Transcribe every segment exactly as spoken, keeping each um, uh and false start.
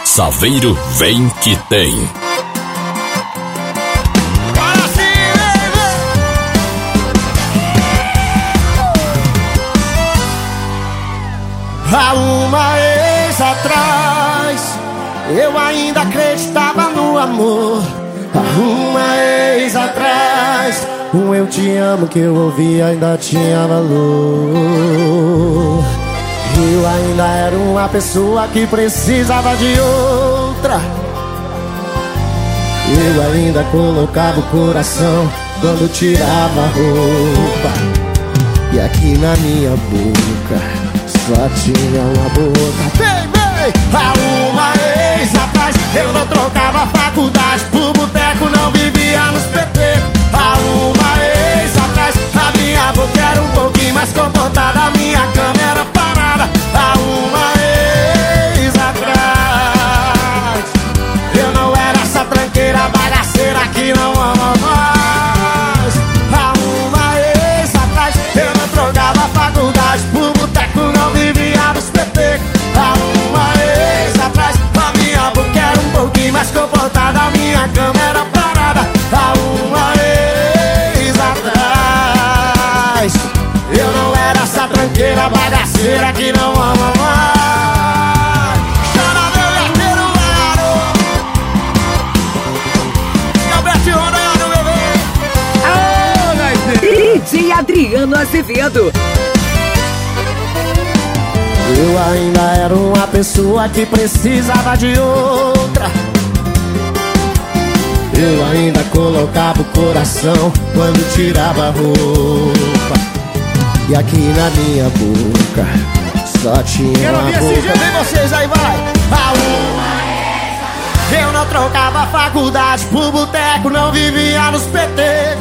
Saveiro vem que tem. Há uma ex atrás, eu ainda acreditava no amor. Há uma ex atrás, um eu te amo que eu ouvi ainda tinha valor. Eu ainda era uma pessoa que precisava de outra. Eu ainda colocava o coração quando tirava a roupa. E aqui na minha boca só tinha uma boca. Bem, bem! Há uma ex atrás, eu não trocava faculdade por boteco, não vivia nos P T. Há uma ex atrás, a minha boca era um pouquinho mais comportada, a minha cama era parada. Há uma ex atrás, eu não era essa tranqueira bagaceira que não ama mais. Há uma ex atrás, eu não trocava faculdade por boteco, não vivia nos P T. Há uma ex atrás, a minha boca era um pouquinho mais comportada, a minha cama era parada. Há uma ex atrás, eu não era essa tranqueira bagaceira que não ama mais. Chora meu gateiro, garoto, Gabriel Ronaldo, bebê. D J Adriano Azevedo. Eu ainda era uma pessoa que precisava de outra. Eu ainda colocava o coração quando tirava a roupa. E aqui na minha boca só tinha Quero uma ouvir boca. esse jeito. Vem vocês aí, vai! A uma eu não trocava faculdade por boteco, não vivia nos P T.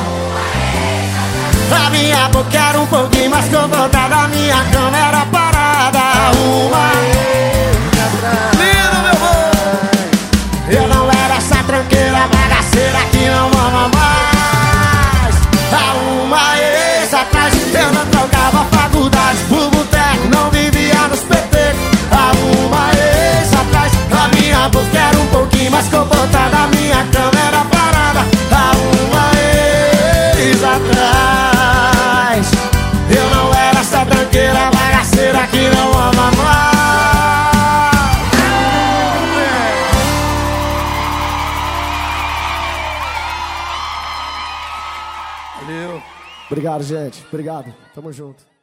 A minha boca era um pouquinho mais comportada, a minha cama era parada. Uma lindo, meu boi, eu não era essa tranqueira bagaceira que não ama mais. Há uma ex atrás, eu não trocava faculdade por boteco, não vivia nos P T. Há uma ex atrás, a minha boca era um pouquinho mais comportada, a minha cama era parada. Há uma ex atrás, eu não era essa tranqueira bagaceira que não ama mais. Valeu. Obrigado, gente. Obrigado. Tamo junto.